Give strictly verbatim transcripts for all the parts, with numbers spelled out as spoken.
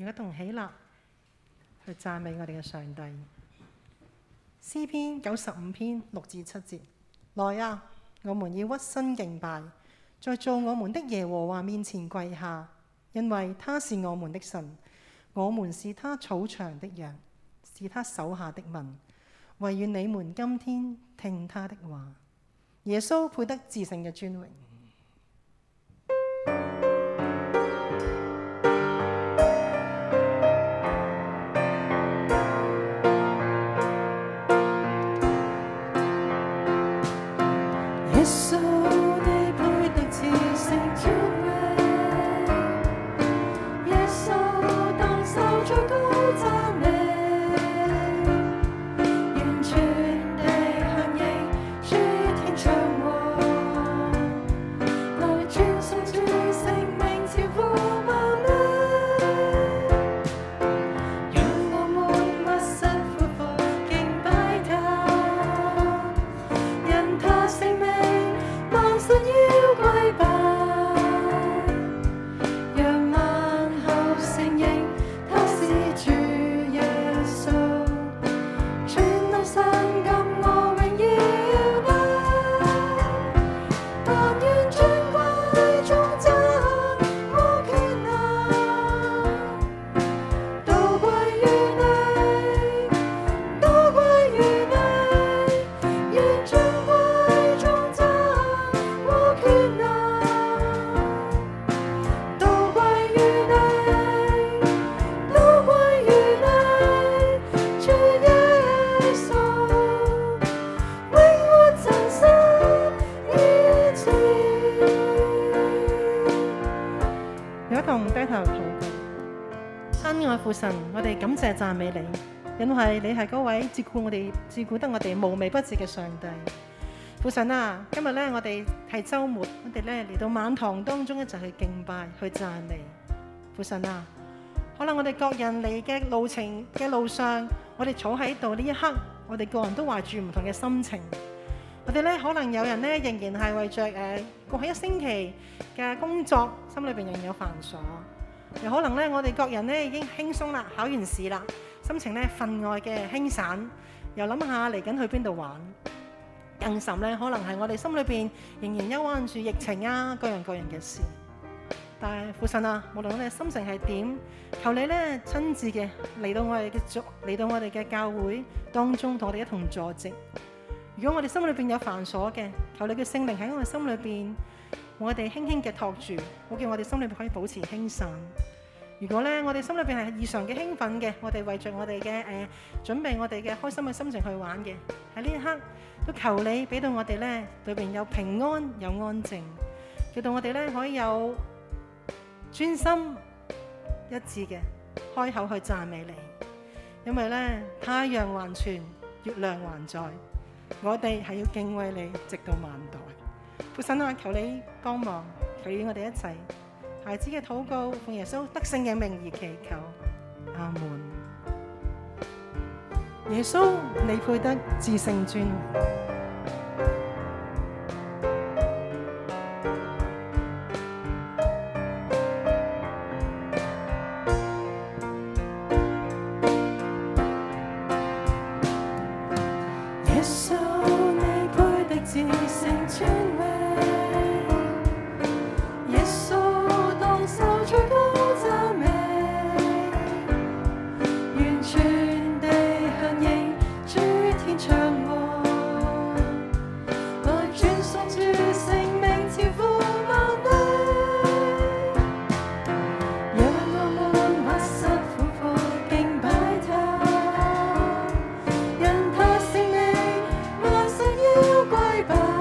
一同起立去讚美我哋嘅上帝。詩篇九十五篇六至七節：來啊，我們要屈身敬拜，在造我們的耶和華面前跪下，因為他是我們的神，我們是他草場的羊，是他手下的民。惟願你們今天聽他的話。耶穌配得至聖嘅尊榮。 耶穌你配得至聖尊榮，耶穌當受最高讚美，完全地響應諸天長王，來傳頌主聖名超乎萬里，讓我們屈膝俯伏敬拜他，因他聖名神要跪拜，讓萬後承認他是主耶穌，全能神感我榮耀你，但願尊貴頌讚和權能，都歸於你，都歸於你，願尊貴頌讚和權能都歸於你，都歸於你，主耶穌，永活真神以前。 有一同低頭禱告。親愛父神，我哋感謝讚美你，因為你係嗰位照顧我哋、照顧得我哋無微不至嘅上帝。父神啊，今日咧我哋係週末，我哋咧嚟到晚堂當中一齊去敬拜、去讚美。父神啊，可能我哋各人嚟嘅路程嘅路上，我哋坐喺度呢一刻，我哋個人都懷住唔同嘅心情。我哋咧可能有人咧仍然係為着誒、呃、過去一星期嘅工作，心裏邊仍然有煩瑣；又可能咧我哋各人咧已經輕鬆啦，考完試啦，心情咧分外嘅輕散，又諗下嚟緊去邊度玩。更甚咧，可能係我哋心裏邊仍然憂患住疫情啊，各樣各樣嘅事。但係父神啊，無論我哋心情係點，求你咧親自嘅嚟到我哋嘅座，嚟到我哋嘅教會當中，同我哋一同坐席。如果我哋心裏邊有煩瑣嘅，求你嘅聖靈喺我哋心裏邊，我哋輕輕嘅托住，好叫我哋心裏邊可以保持輕散。如果咧我哋心裏邊係異常嘅興奮嘅，我哋為着我哋嘅誒準備我哋嘅開心嘅心情去玩嘅，喺呢一刻都求你俾到我哋咧裏邊有平安有安靜，叫到我哋咧可以有專心一致嘅開口去讚美你，因為咧太陽還存，月亮還在，我哋係要敬畏你直到萬代。父神啊，求你幫忙，求與我哋一齊。孩子嘅禱告，奉耶穌得勝嘅名而祈求，阿門。耶穌，你配得至聖尊榮。 耶穌，你配得至聖尊榮。耶穌當受最高讚美，完全地響應諸天長王，來傳頌主聖名超乎萬里，讓我們屈膝俯伏敬拜他，因他聖名萬神要跪拜。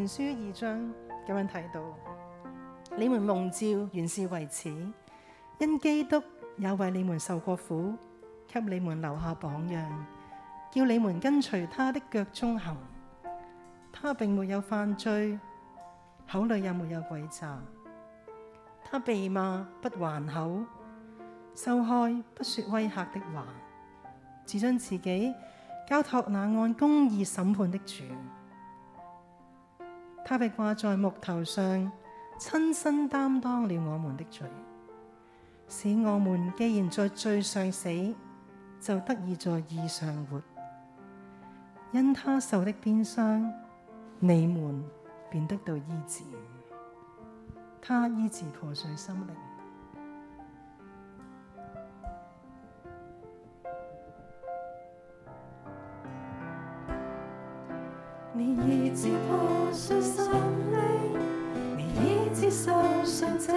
前書二章咁樣提到：你們蒙召原是為此，因基督也為你們受過苦，給你們留下榜樣，叫你們跟隨他的腳蹤行。他並沒有犯罪，口裏也沒有詭詐。他被罵不還口，受害不說威嚇的話，只將自己交託那按公義審判的主。他被掛在木頭上，親身擔當了我們的罪，使我們既然在罪上死，就得以在義上活。因他受的鞭傷，你們便得到醫治。他醫治破碎心靈。 你醫治破碎心靈，你醫治受傷者，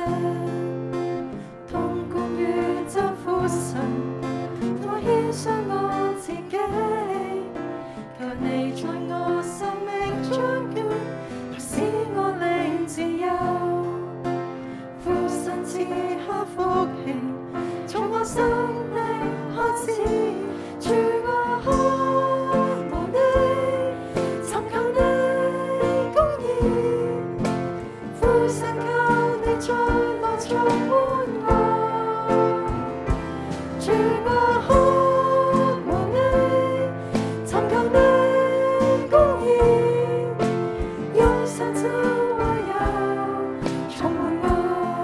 同共宇宙父神，我獻上我自己，求你在我生命掌權，來使我靈自由。父神賜下福氣，從我生命開始，主我渴望你，尋求你公義，父神求你再來充滿我，主我渴望你，尋求你公義，用神就愛有充滿我。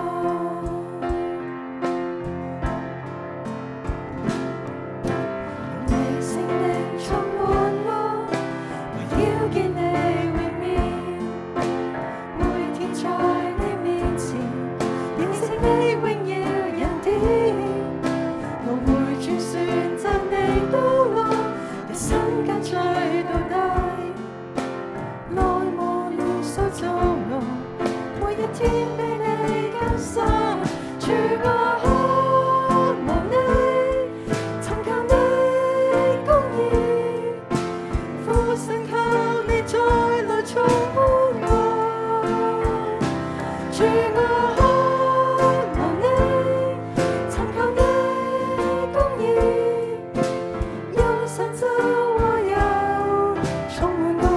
天被你更新，主我渴望你，尋求你公義，父神求你再來充滿我，主我渴望你，尋求你公義，用神就愛有充滿我。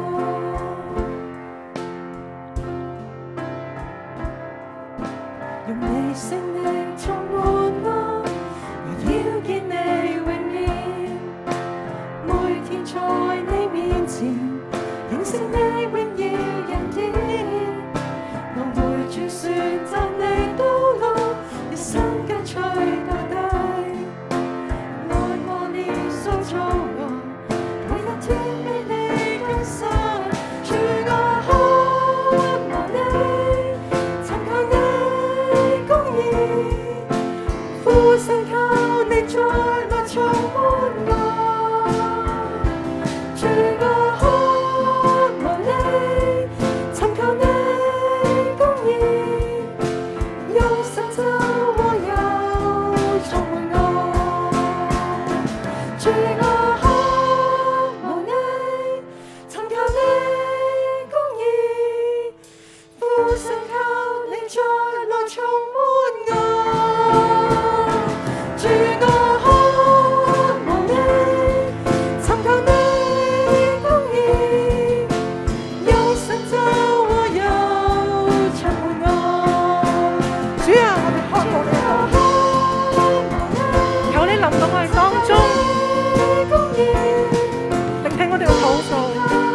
用你聖靈充滿我，我要見你榮耀，每天在你面前認識你榮耀恩典，我會轉選擇你道路，一生跟隨到底，愛磨練塑造我，每一天被你更新，主我渴望你，尋求你公義，父神求你再來充滿我，主我渴望你，尋求你公義，用神就愛有充滿我，主我渴望你，尋求你公義，父神求你再來充滿我，主我渴望你，尋求你公義，用神就愛有充滿我。 主啊，我哋渴慕你，求你臨到我哋當中，聆聽我哋嘅禱告。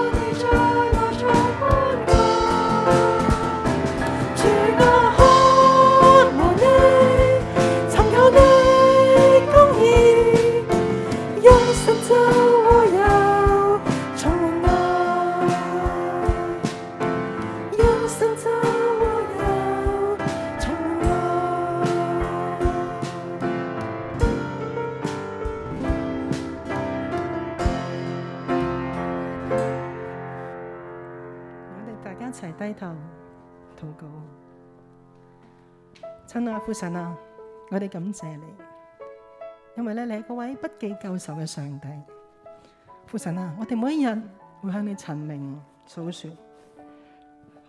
大家一齊低頭禱告。親愛父神啊，我哋感謝你，因為咧你係嗰位不記舊仇嘅上帝。父神啊，我哋每一日會向你陳明訴說，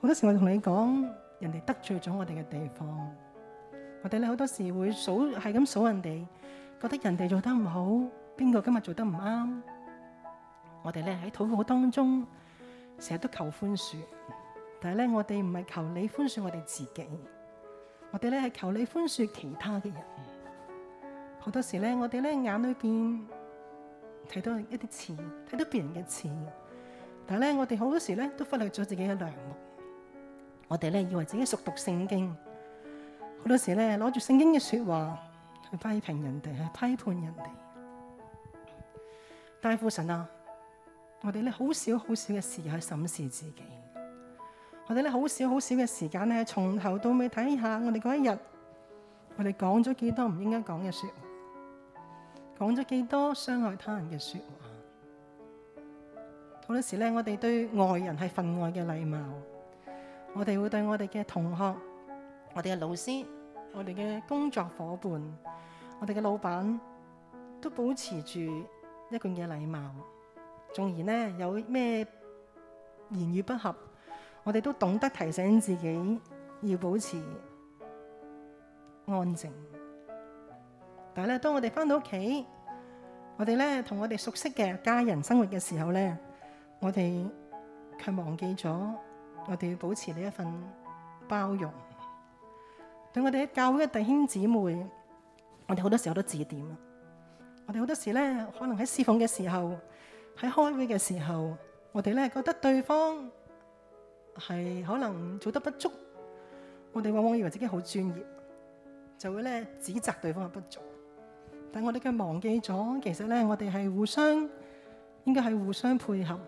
好多時我同你講，人哋得罪咗我哋嘅地方，我哋咧好多時會數係咁數人哋，覺得人哋做得唔好，邊個今日做得唔啱。我哋咧喺禱告當中成日都求寬恕，但係咧我哋唔係求你寬恕我哋自己，我哋咧係求你寬恕其他嘅人。好多時咧我哋咧眼裏邊睇到一啲刺，睇到別人嘅刺，但係咧我哋好多時咧都忽略咗自己嘅梁木。我哋咧以為自己熟讀聖經，好多時咧攞住聖經嘅說話去批評人哋，去批判人哋。但係父神啊，我哋咧好少好少嘅時間去審視自己，我哋咧好少好少嘅時間咧從頭到尾睇下我哋嗰一日，我哋講咗幾多唔應該講嘅說話，講咗幾多傷害他人嘅說話。好多時咧我哋對外人係分外嘅禮貌，我哋會對我哋嘅同學、我哋嘅老師、我哋嘅工作伙伴、我哋嘅老闆都保持住一貫嘅禮貌。縱然呢有咩言語不合，我哋都懂得提醒自己要保持安靜。但係咧，當我哋翻到屋企，我哋咧同我哋熟悉嘅家人生活嘅時候咧，我哋卻忘記咗我哋要保持呢一份包容。對我哋喺教會嘅弟兄姊妹，我哋好多時候都指點。我哋好多時咧，可能喺侍奉嘅時候，喺開會嘅時候，我哋咧覺得對方係可能做得不足，我哋往往以為自己好專業，就會咧指責對方嘅不足。但我哋卻忘記咗，其實咧我哋係互相應該係互相配合，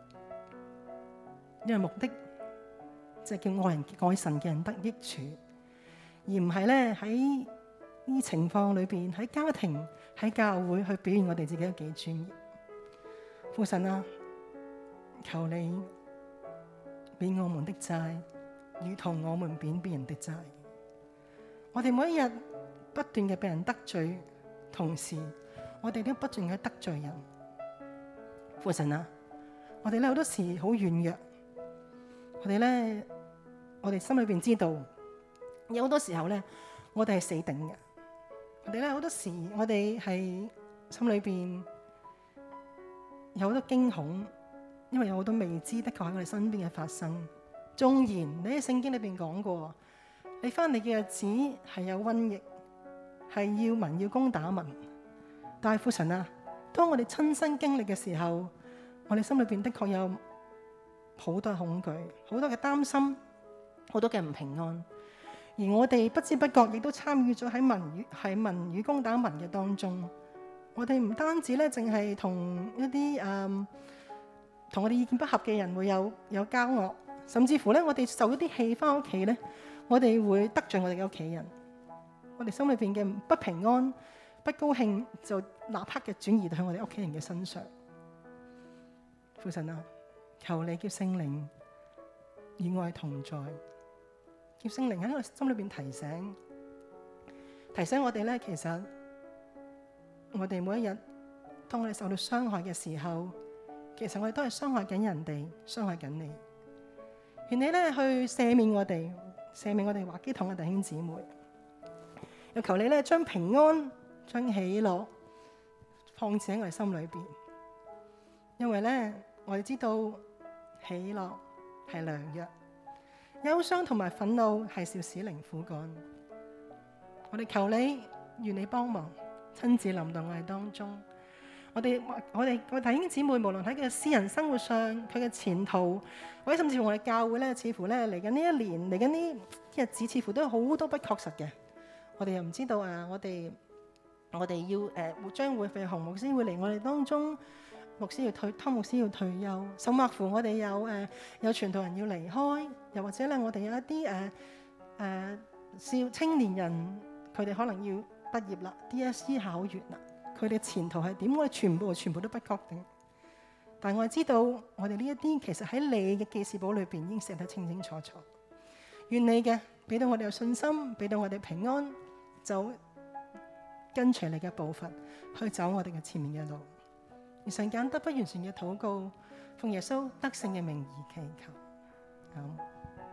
因為目的就係叫愛人愛神嘅人得益處，而唔係咧喺呢情況裏邊喺家庭喺教會去表現我哋自己都幾專業。父神啊，求你免我們的債，如同我們免別人的債。我哋每一日不斷嘅被人得罪，同時我哋都不斷嘅得罪人。父神啊，我哋咧好多時好軟弱，我哋咧我哋心裏邊知道，有好多時候咧我哋係死頂嘅。我哋咧好多時我哋係心裏邊有好多驚恐，因為有好多未知的確喺我哋身邊嘅發生。縱然你喺聖經裏邊講過，你翻嚟嘅日子係有瘟疫，係要民要攻打民。但係父神啊，當我哋親身經歷嘅時候，我哋心裏邊的確有好多恐懼，好多嘅擔心，好多嘅唔平安。而我哋不知不覺亦都參與咗喺民與喺民與攻打民嘅當中。我哋唔單止咧，淨係同一啲誒同我哋意見不合嘅人會有有交惡，甚至乎咧，我哋受一啲氣翻屋企咧，我哋會得罪我哋嘅屋企人。我哋心裏邊嘅不平安、不高興，就立刻嘅轉移到我哋屋企人嘅身上。父神啊，求你叫聖靈與我哋同在，叫聖靈喺我心裏邊提醒，提醒我哋咧，其實我哋每一日，當我哋受到傷害嘅時候，其實我哋都係傷害緊人哋，傷害緊你。願你咧去赦免我哋，赦免我哋華基堂嘅弟兄姊妹。又求你咧將平安、將喜樂放置喺我哋心裏邊，因為咧我哋知道喜樂係良藥，憂傷同埋憤怒係少使靈枯乾。我哋求你，願你幫忙，親自臨到我哋當中。我哋我哋個弟兄姊妹，無論喺佢嘅私人生活上，佢嘅前途，或者甚至乎我哋教會咧，似乎咧嚟緊呢一年，嚟緊呢日子，似乎都有好多不確實嘅。我哋又唔知道啊！我哋我哋要誒、呃，將會費洪牧師會嚟我哋當中，牧師要退，湯牧師要退休，甚或乎我哋有誒、呃、有傳道人要離開，又或者咧我哋有一啲誒誒少青年人，佢哋可能要畢業啦 ，D S E 考完啦，佢哋前途係點？我哋全部全部都不確定。但係我哋知道，我哋呢一啲其實喺你嘅記事簿裏邊已經寫得清清楚楚。願你嘅俾到我哋有信心，俾到我哋平安。就跟隨你嘅步伐去走我哋嘅前面嘅路，而神揀得不完全嘅禱告，奉耶穌得勝嘅名而祈求。好。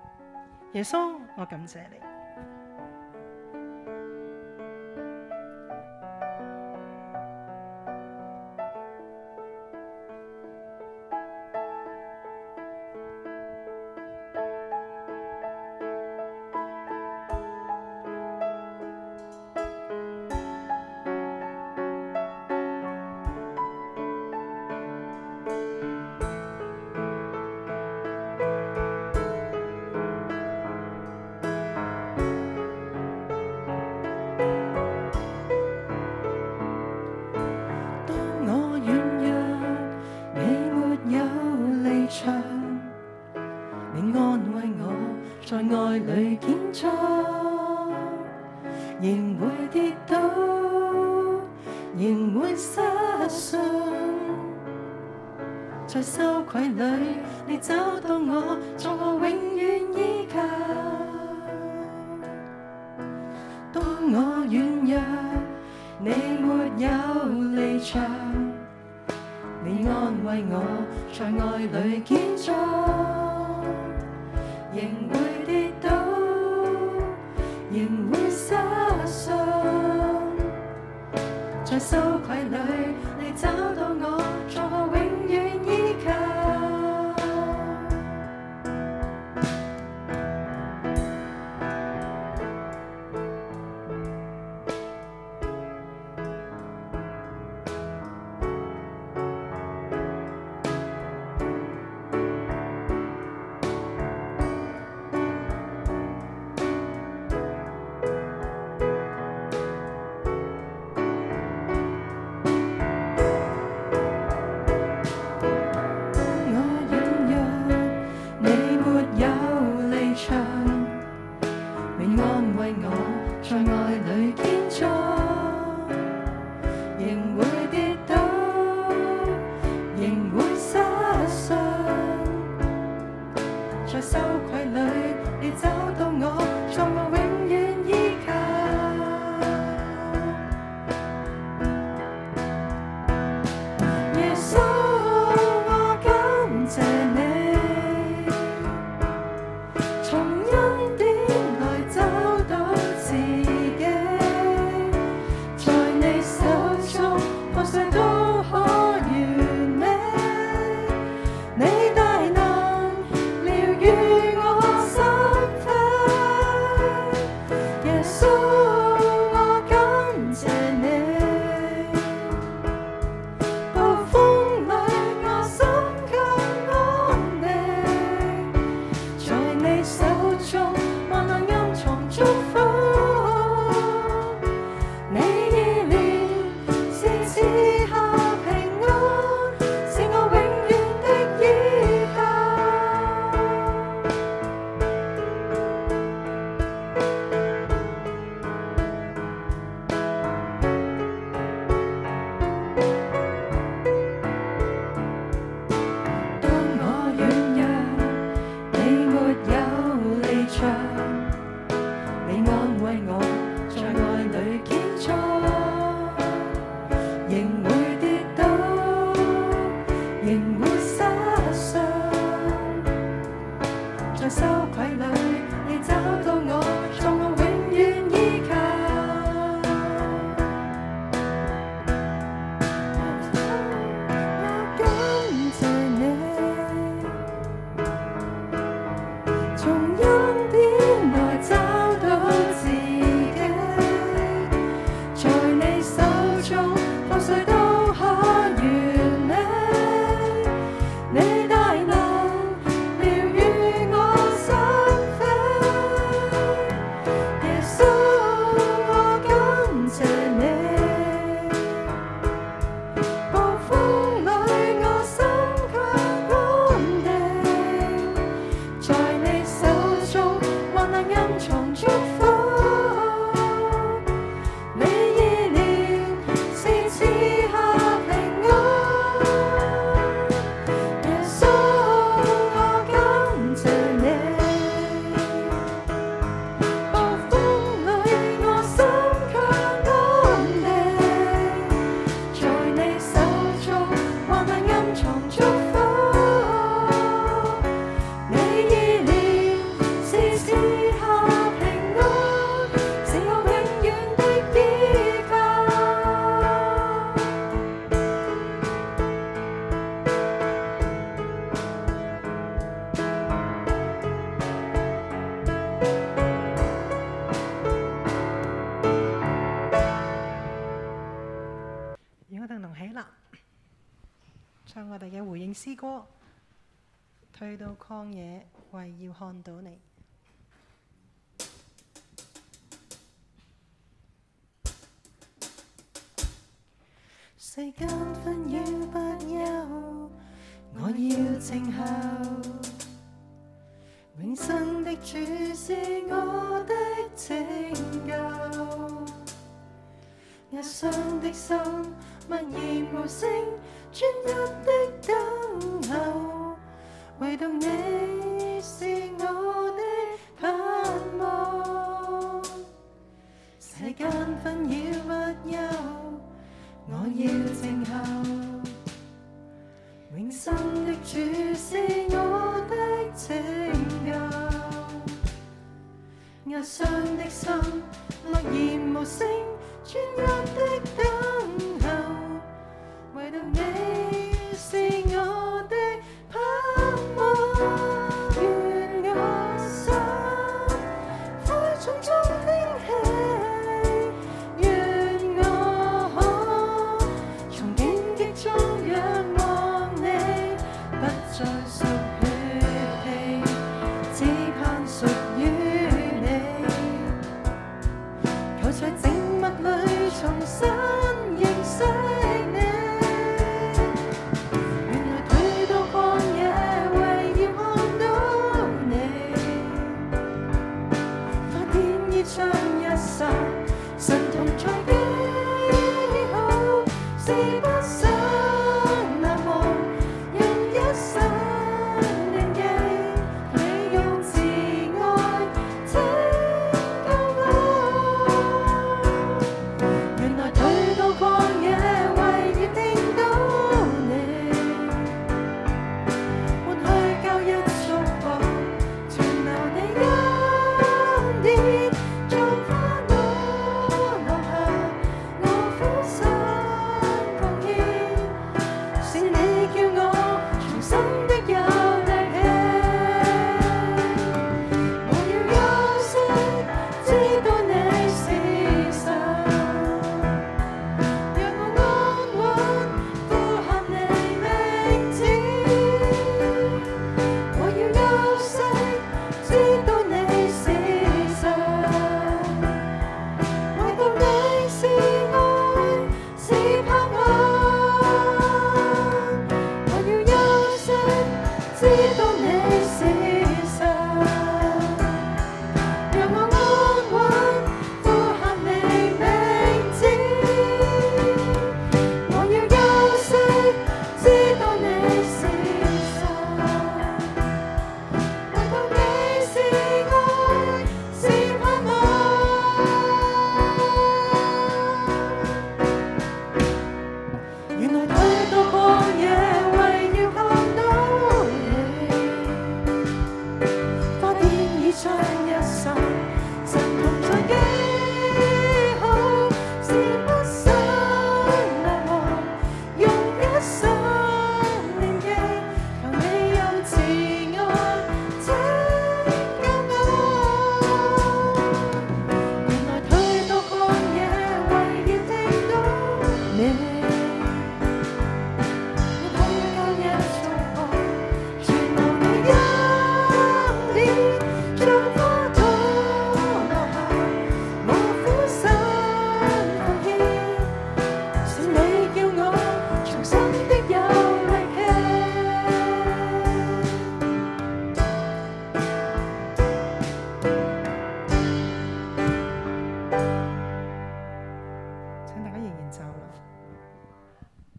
耶穌，我感謝你。 仍會跌倒，仍會失信，在羞愧裏，你找到我，做我永遠依靠。當我軟弱，你沒有離場，你安慰我，在愛裏堅壯，仍會跌倒，仍會失信，在羞愧裏，你找到我，做我永遠依靠。 我哋同起立，唱我哋嘅回應詩歌，退到曠野，為要看到你。 世間紛擾不休，我要靜候。永生的主是我的拯救，壓傷的心默然無聲，專一的等候，唯獨你是我的盼望。世間紛擾不休，我要靜候。永生的主是我的拯救，壓傷的心默然無聲，專一的等候，唯獨你是我的盼望。願我心灰重中興起，願我可從荊棘中仰望你，不再屬血氣，只盼屬於你。求在靜默裏重新認識你，原來退到曠野，為要看到你。花天衣將一剎，神同在幾好，是不